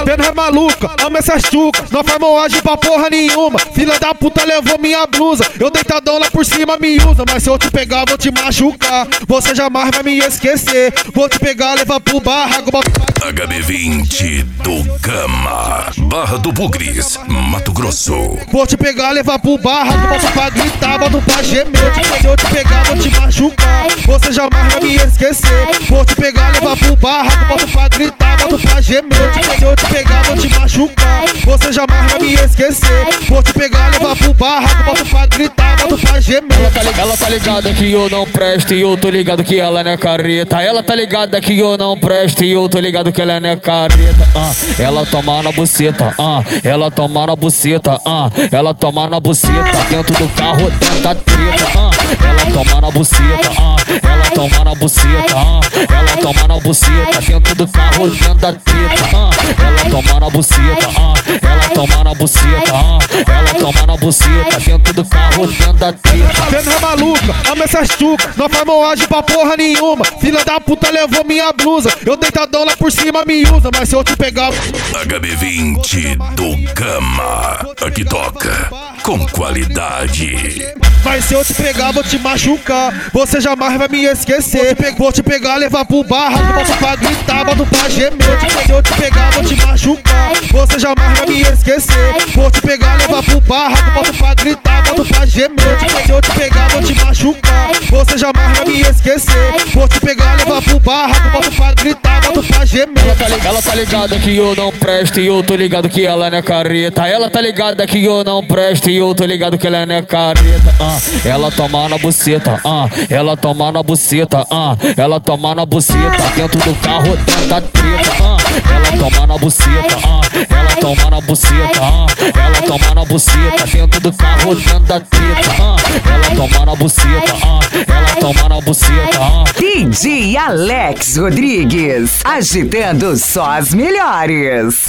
Cê não é maluca, ama essas chucas, não faz moagem pra porra nenhuma. Filha da puta levou minha blusa, eu deitadão lá por cima me usa. Mas se eu te pegar vou te machucar, você jamais vai me esquecer. Vou te pegar, levar pro barraco. HB20 do Gama, Barra do Bugres, Mato Grosso. Vou te pegar, levar pro barraco, boto pra gritar, boto pra gemer. Se eu te pegar vou te machucar, você jamais vai me esquecer. Vou te pegar, levar pro barraco, boto pra gritar, boto pra gemer. Se eu te pegar vou te machucar, você jamais vai me esquecer. Vou te pegar, levar pro barraco, boto pra gritar, boto pra gemer. Ela tá ligada que eu não presto e eu tô ligado que ela não é careta. Ela tá ligada que eu não presto e eu tô ligado que ela não é careta. Ela toma na buceta, ela toma na buceta, ela toma na buceta dentro do carro, dentro da treta. Ela toma na buceta, ela toma na buceta, ela toma na buceta dentro do carro, dentro da treta. Ela toma na buceta, ela toma na buceta, ela toma na buceta dentro do carro, dentro da treta. Cê não é maluca, ama essas chucas, não faz moagem pra porra nenhuma. Filha da puta levou minha blusa, eu deitadão lá por cima me usa. Mas se eu te pegar HB20 do Gama, aqui toca com qualidade. Mas se eu te pegar vou te machucar, você jamais vai me esquecer. Vou te pegar, levar pro barraco, boto pra gritar, boto pra gemer. Se eu te pegar vou te machucar, você jamais vai me esquecer. Vou te pegar, levar pro barraco, boto pra gritar, boto pra gemer. Se eu te pegar vou te machucar, você jamais vai me esquecer. Vou te pegar, levar pro barraco, boto pra gritar, boto pra gemer. Ela tá ligada que eu não presto e eu tô ligado que ela não é careta. Ela tá ligada que eu não presto e eu tô ligado que ela não é careta. Ela toma na buceta, ela toma na buceta, ela toma na buceta dentro do carro, dentro da treta. Ela toma na buceta, ela toma na buceta, ela toma na buceta dentro do carro, dentro da treta. Ela toma na buceta, ela toma na buceta. DJ Alex Rodrigues, agitando só as melhores.